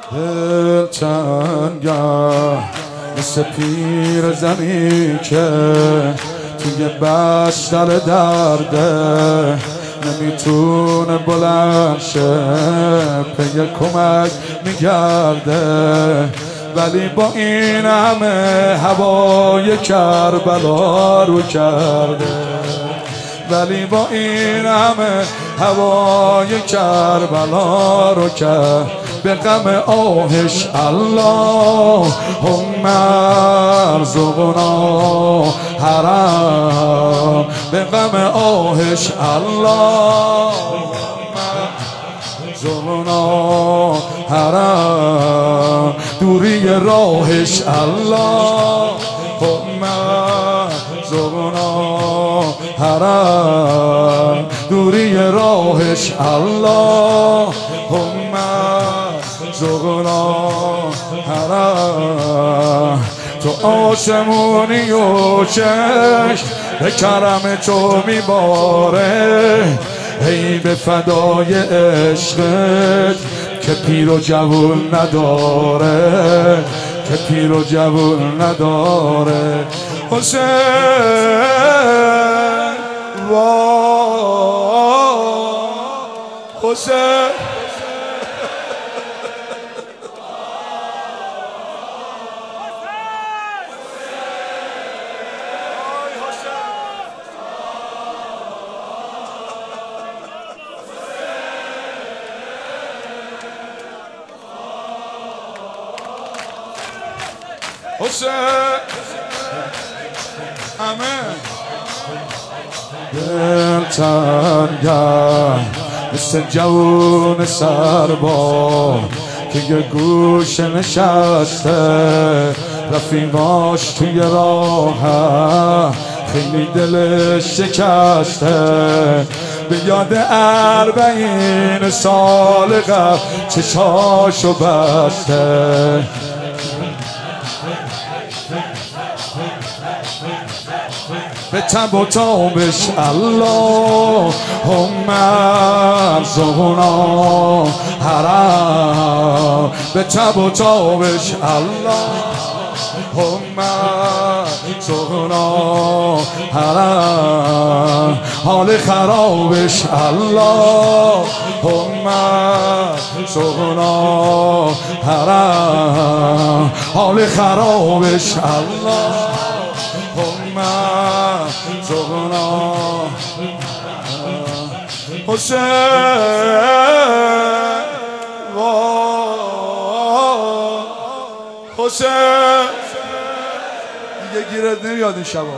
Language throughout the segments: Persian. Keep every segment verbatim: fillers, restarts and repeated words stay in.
دل تنگم مثل پیر زنی که توی بستر درده نمیتونه بلند شه، پی کمک میگرده. ولی با این همه هوای کربلا رو کرده، ولی با این همه هوای کربلا رو کرد. به غم آهش اللهم ارزقنا حرام، به غم آهش اللهم ارزقنا حرام، دوری راهش اللهم ارزقنا حرام، دوری راهش اللهم ارزقنا حرام. تو آسمونی و چشم به کرم تو میباره، ای به فدای عشقت که پیر و جوون نداره، که پیر و جوون نداره. حسین وای حسین حسین آمین. دل تنگم مثل جوون سربا که یه گوشه نشسته، رفیقاش توی راه خیلی دلش شکسته. به یاد اربعین سال قبل چشاشو بسته، به تب و تابش اللهم ارزقنا حرام، به تب و تابش اللهم ارزقنا حرام، حال خرابش اللهم ارزقنا حرام، حال خرابش اللهم ارزقنا. حسین وای حسین دیگه گیرت نمیاد این شبا.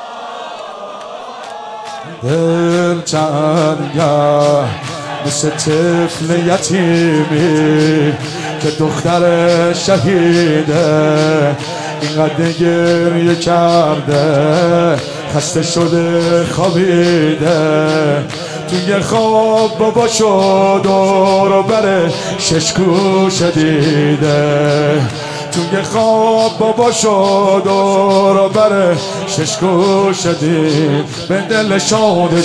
دل تنگم مثل طفل یتیمی که دختر شهیده، اینقدر گریه کرده خسته شده خوابیده. توی خواب بابا شد دور بره شش گوشه دیده، توی خواب بابا شد دور بره شش گوشه دید. به دل شادش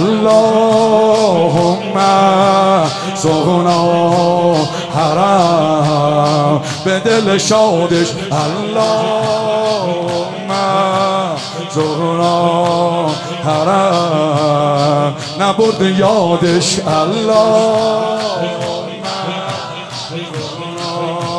اللهم ارزقنا حرام، به دل شادش اللهم ارزقنا حرام، نبرد یادش اللهم ارزقنا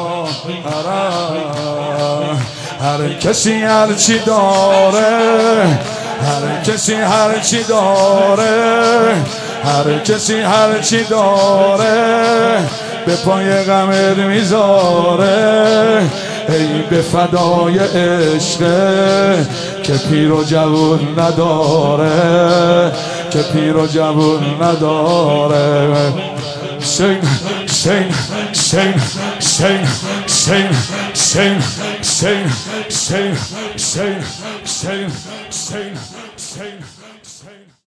حرام. هر کسی هر چی داره، هر کسی هر چی داره، هر کسی هر چی داره به پای غمت میذاره. ای به فدای عشقه که پیر و جوون نداره، که پیر و جوون نداره. سین سین سین سین سین سین سین سین سین سین سین سین